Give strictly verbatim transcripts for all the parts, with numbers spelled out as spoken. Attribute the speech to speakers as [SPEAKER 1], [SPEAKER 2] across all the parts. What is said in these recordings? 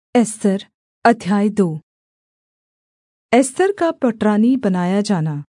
[SPEAKER 1] एस्तर अध्याय दो। एस्तर का पटरानी बनाया जाना।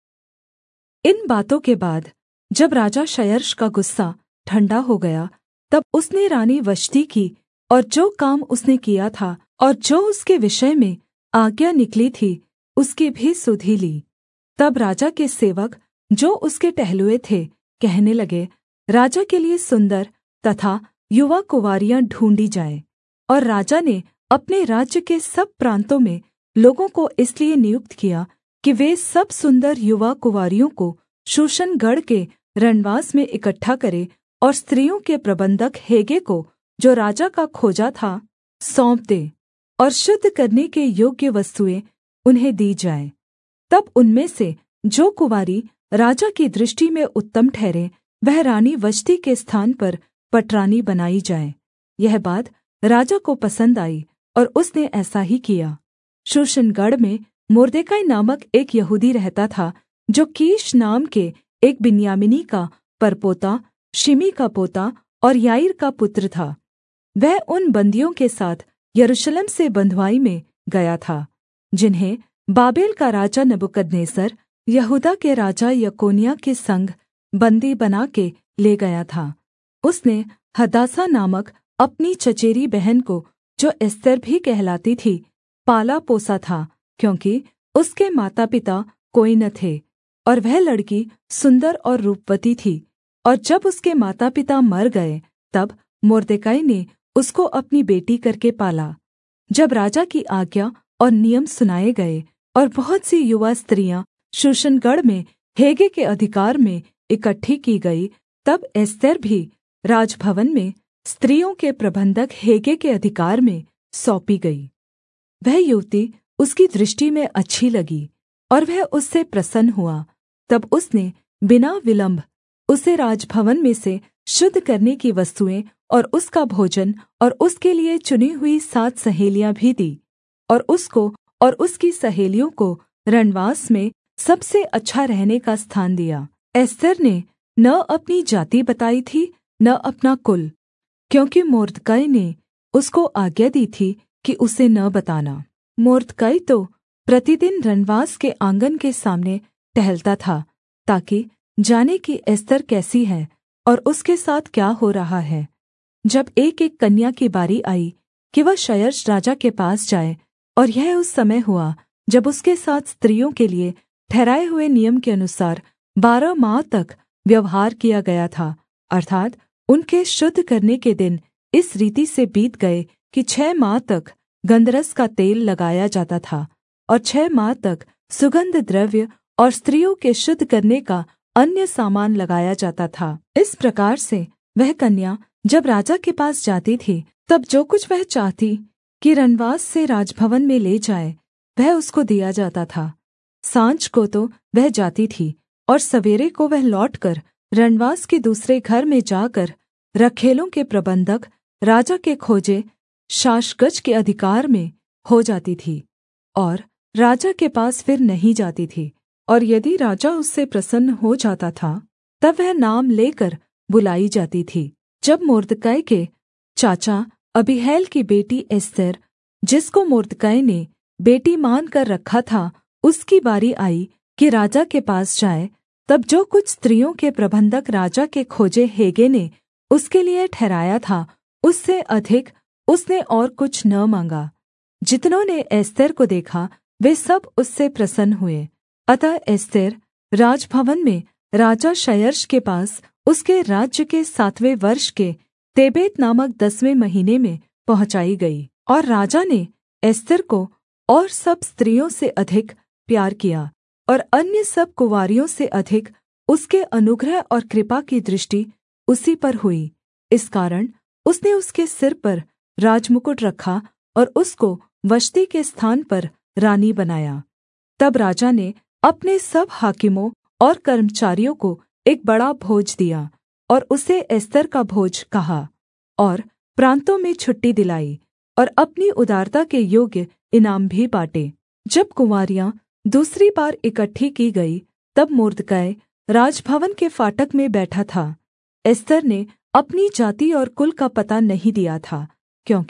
[SPEAKER 1] इन बातों के बाद जब राजा क्षयर्ष का गुस्सा ठंडा हो गया, तब उसने रानी वष्टी की और जो काम उसने किया था और जो उसके विषय में आज्ञा निकली थी, उसकी भी सुधि ली। तब राजा के सेवक जो उसके टहलुए थे कहने लगे, राजा के लिये सुन्दर तथा युवा कुँवारियाँ ढूँढ़ी जाएँ। और राजा ने अपने राज्य के सब प्रान्तों में लोगों को इसलिए नियुक्त किया कि वे सब सुन्दर युवा कुँवारियों को शूशनगढ़ के रणवास में इकट्ठा करें और स्त्रियों के प्रबंधक हेगे को, जो राजा का खोजा था, सौंप दें और शुद्ध करने के योग्य वस्तुएँ उन्हें दी जाएँ। तब उनमें से जो कुँवारी राजा की दृष्टि में उत्तम ठहरे, वह रानी वष्टी के स्थान पर पटरानी बनाई जाए। यह बात राजा को पसंद आई और उसने ऐसा ही किया। शूशनगढ़ में मोर्देकाई नामक एक यहूदी रहता था, जो कीश नाम के एक बिन्यामीनी का परपोता, शिमी का पोता और याईर का पुत्र था। वह उन बन्दियों के साथ यरूशलेम से बँधुआई में गया था, जिन्हें बाबेल का राजा नबूकदनेस्सर यहूदा के राजा यकोन्याह के संग बन्दी बना के ले गया था। उसने हदासा नामक अपनी चचेरी बहन को, जो एस्तर भी कहलाती थी, पाला पोसा था, क्योंकि उसके माता पिता कोई न थे और वह लड़की सुन्दर और रूपवती थी। और जब उसके माता पिता मर गए, तब मोर्देकाई ने उसको अपनी बेटी करके पाला। जब राजा की आज्ञा और नियम सुनाए गए और बहुत सी युवा स्त्रियाँ शूशनगढ़ में हेगे के अधिकार में इकट्ठी की गई, तब एस्तर भी राजभवन में स्त्रियों के प्रबंधक हेगे के अधिकार में सौंपी गई। वह युवती उसकी दृष्टि में अच्छी लगी और वह उससे प्रसन्न हुआ। तब उसने बिना विलम्ब उसे राजभवन में से शुद्ध करने की वस्तुएँ और उसका भोजन और उसके लिए चुनी हुई सात सहेलियाँ भी दी, और उसको और उसकी सहेलियों को रणवास में सबसे अच्छा रहने का स्थान दिया। एस्तर ने न अपनी जाति बताई थी, न अपना कुल, क्योंकि मोर्दकै ने उसको आज्ञा दी थी कि उसे न बताना। मोर्दकै तो प्रतिदिन रणवास के आँगन के सामने टहलता था, ताकि जाने कि एस्तर कैसी है और उसके साथ क्या हो रहा है। जब एक-एक कन्या की बारी आई कि वह क्षयर्ष राजा के पास जाए, और यह उस समय हुआ जब उसके साथ स्त्रियों के लिए ठहराए हुए नियम के अनुसार बारह माह तक व्यवहार किया गया था, अर्थात् उनके शुद्ध करने के दिन इस रीति से बीत गए कि छः माह तक गन्धरस का तेल लगाया जाता था और छः माह तक सुगन्ध द्रव्य और स्त्रियों के शुद्ध करने का अन्य सामान लगाया जाता था। इस प्रकार से वह कन्या जब राजा के पास जाती थी, तब जो कुछ वह चाहती कि रणवास से राजभवन में ले जाए, वह उसको दिया जाता था। साँझ को तो वह जाती थी और सवेरे को वह लौटकर रणवास के दूसरे घर में जाकर रखैलों के प्रबंधक राजा के खोजे शाशगज के अधिकार में हो जाती थी और राजा के पास फिर नहीं जाती थी। और यदि राजा उससे प्रसन्न हो जाता था, तब वह नाम लेकर बुलाई जाती थी। जब मोर्दकै के चाचा अबीहैल की बेटी एस्तर, जिसको मोर्दकै ने बेटी मानकर रखा था, उसकी बारी आई कि राजा के पास जाए, तब जो कुछ स्त्रियों के प्रबंधक राजा के खोजे हेगे ने उसके लिए ठहराया था, उससे अधिक उसने और कुछ न माँगा। जितनों ने एस्तर को देखा, वे सब उससे प्रसन्न हुए। अतः एस्तर राजभवन में राजा क्षयर्ष के पास उसके राज्य के सातवें वर्ष के तेबेत नामक दसवें महीने में पहुँचाई गई। और राजा ने एस्तर को और सब स्त्रियों से अधिक प्यार किया और अन्य सब कुँवारियों से अधिक उसके अनुग्रह और कृपा की दृष्टि उसी पर हुई। इस कारण उसने उसके सिर पर राजमुकुट रखा और उसको वष्टी के स्थान पर रानी बनाया। तब राजा ने अपने सब हाकिमों और कर्मचारियों को एक बड़ा भोज दिया और उसे एस्तर का भोज कहा, और प्रान्तों में छुट्टी दिलाई और अपनी उदारता के योग्य इनाम भी बाँटे। जब कुँवारियाँ दूसरी बार इकट्ठी की गई, तब मोर्दकै राजभवन के फाटक में बैठा था। एस्तर ने अपनी जाति और कुल का पता नहीं दिया था, क्योंकि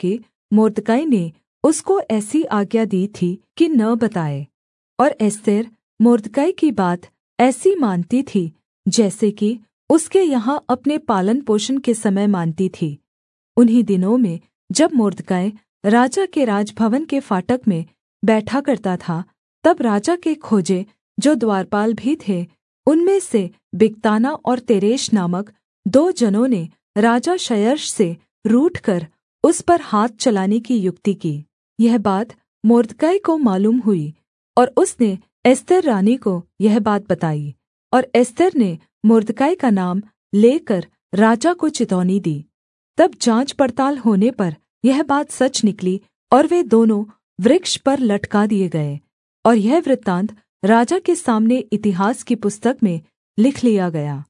[SPEAKER 1] मोर्दकै ने उसको ऐसी आज्ञा दी थी कि न बताए। और एस्तेर मोर्दकै की बात ऐसी मानती थी जैसे कि उसके यहाँ अपने पालनपोषण के समय मानती थी। उन्हीं दिनों में जब मोर्दकै राजा के राजभवन के फाटक में बैठा करता था, तब राजा के खोजे जो द्वारपाल भी थे, उनमें से बिकताना और तेरेश नामक दो जनों ने राजा क्षयर्ष से रूठकर उस पर हाथ चलाने की युक्ति की। यह बात मोर्दकै को मालूम हुई और उसने एस्तेर रानी को यह बात बताई, और एस्तेर ने मोर्दकै का नाम लेकर राजा को चितौनी दी। तब जाँच पड़ताल होने पर यह बात सच निकली और वे दोनों वृक्ष पर लटका दिए गए। और यह वृत्तान्त राजा के सामने इतिहास की पुस्तक में लिख लिया गया।